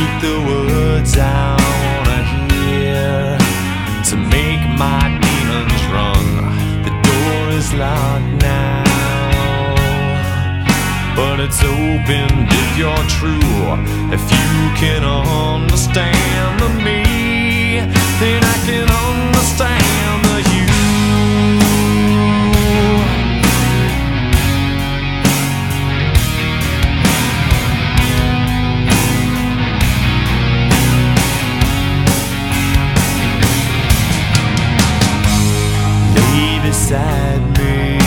speak the words I wanna hear to make my demons run. The door is locked now, but it's open if you're true. If you can understand the me, then I can understand the you. Lay beside me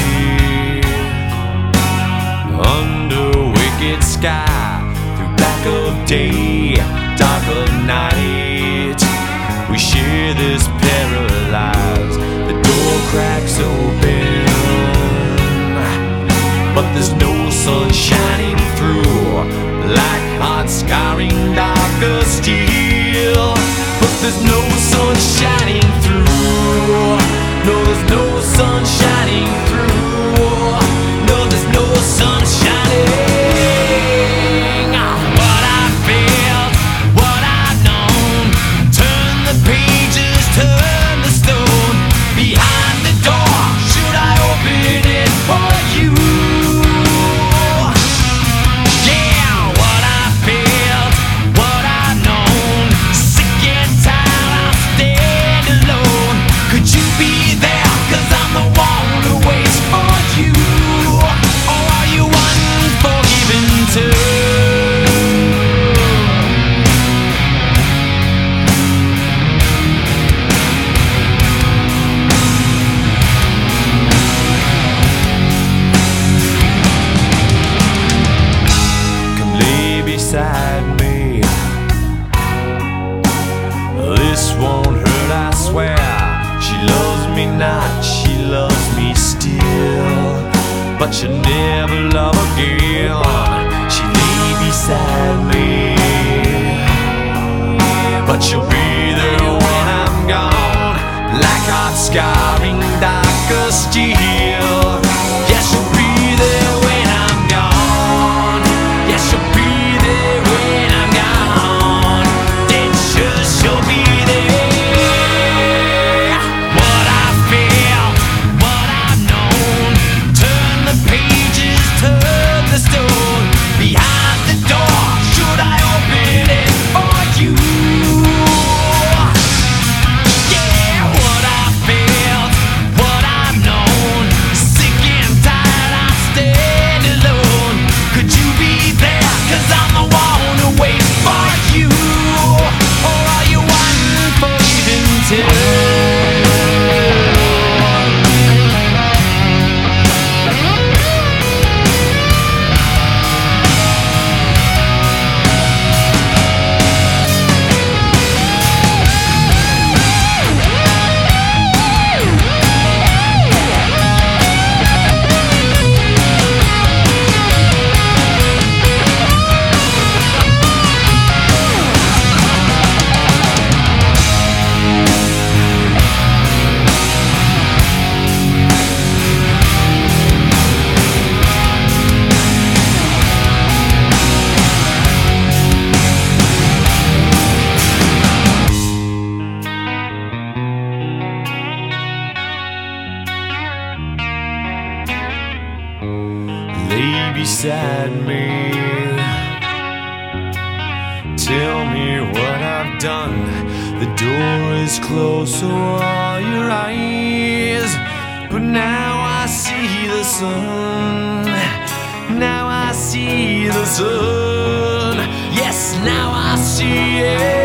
under wicked sky, through black of day, dark of night. We share this paralyzed. The door cracks open, but there's no sun shining through. Black heart scarring darker steel, but there's no sun shining through. No, there's no sun shining through. No, there's no sun shining. What I felt, what I've known. Turn the pages, turn the stone. Behind the door, should I open it for you? Yeah, what I felt, what I've known. Sick and tired, I'll stand alone. Could you be there? 'Cause I'm the one who waits for you. Or are you unforgiven too? Come lay beside me. This won't hurt, I swear. She loves me not, she loves me still, but she'll never love again. She lay beside me, but she'll be there when I'm gone. Black heart scarring darker steel. Yes, she'll be there when I'm gone. Yes, she'll be there when I'm gone. Then she'll be there. What I feel, what I've known. Turn the pages, turn the stone. Behind the door, should I open it for you? Yeah, what I felt, what I've known. Sick and tired, I stand alone. Could you be there? 'Cause I'm the one who waits for you. Or are you unforgiven too? Lay beside me. Tell me what I've done. The door is closed, so are your eyes. But now I see the sun. Now I see the sun. Yes, now I see it.